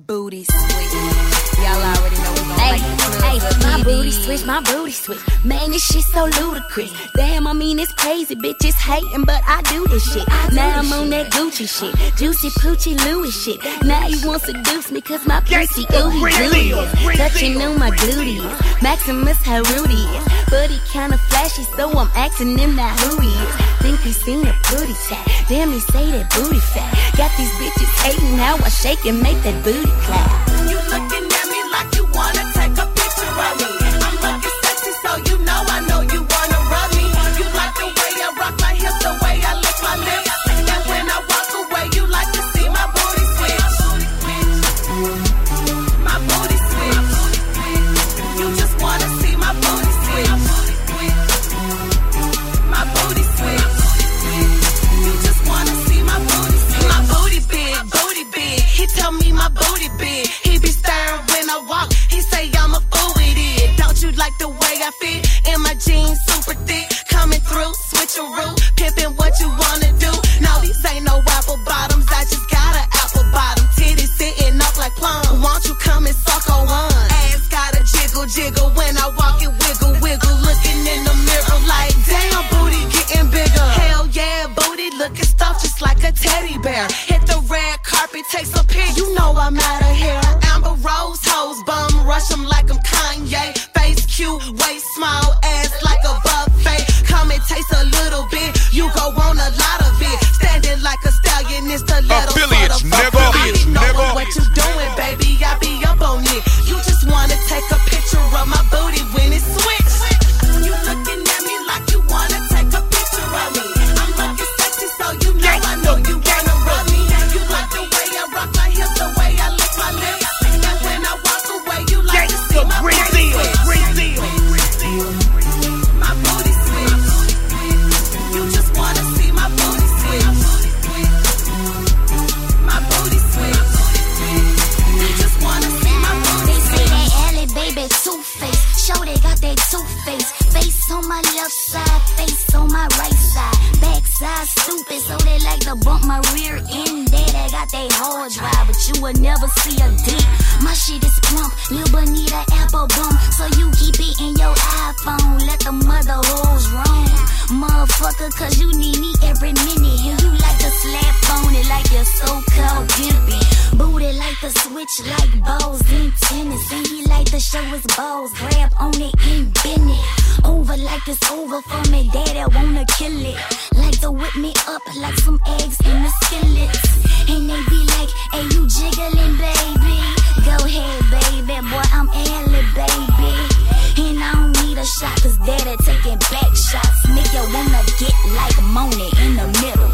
booty switch. Y'all already know we gon' like the club. My booty switch, my booty switch. Man, this shit so ludicrous. Damn, I mean it's crazy. Bitches hating, but I do this shit. Now I'm on that Gucci shit. Juicy Poochie Louis shit. Now you want seduce me cause my pussy ooey gooey. Touching on my gluteus. Maximus how Rudy is. But he kinda flashy, so I'm asking him now who he is. Think he seen a booty tap. Damn, he say that booty fat. Got these bitches hating how I shake and make that booty clap. You looking at me like you wanna take a picture of me. I'm looking sexy, so you know I know you wanna rub me. You like the way I rock my hips, the way I lick my lips. And when I walk away, you like to see my booty switch. My booty switch. You just wanna see my booty switch. My booty switch. You just wanna see my booty switch. My booty big. He tell me my booty big. He be staring when I walk. He say I'm a fool with it. Don't you like the way I fit? In my jeans super thick, coming through, switcheroo, pimping what you wanna do. No, these ain't no apple bottoms. I just got an apple bottom. Titties sitting up like plums. Won't you come and suck on one? Ass gotta jiggle when I walk it, wiggle. Looking in the mirror like, damn, booty getting bigger. Hell yeah, booty looking stuffed just like a teddy bear. Hit the red carpet, take some pics. You know I'm out of here. Amber Rose hoes, bum rush 'em like I'm Kanye. Face cute, waist small, ass like a buffet. Come and taste a little bit. You go on a lot of it. Standing like a stallion, it's the little Affiliates, nigga. I be knowing what you doing, baby. I be up on it. You just wanna take a picture of my booty when it switch. You looking at me like you wanna take a picture of me. I'm looking sexy, so you know I know you wanna rub me. You like the way I rock my hips, the way I lick my lips. And when I walk away, you like to see my booty switch. My booty switch. You just wanna see my booty switch. My booty switch. You just wanna see my booty switch. They say that Ellie baby two-face. Show they got that two-face. Face on my left side, face on my right side. Backside stupid, so they like to bump my rear end. They got that hard drive, but you will never see a dent. My shit is plump, Lil Bonita apple bump. So you keep it in your iPhone, let the mother hoes roam. Motherfucker, cause you need me every minute. And you like to slap on it like your so-called pimpin'. Booty like to switch like balls in tennis. And he like to show his balls, grab on it and bend it. Over like it's over for me, daddy wanna kill it. Like to whip me up like some eggs in the skillets. And they be like, hey, you jiggling, baby. Go ahead, baby, boy, I'm Ellie, baby. And I don't need a shot, cause daddy taking back shots. Make you wanna get like Moni in the middle.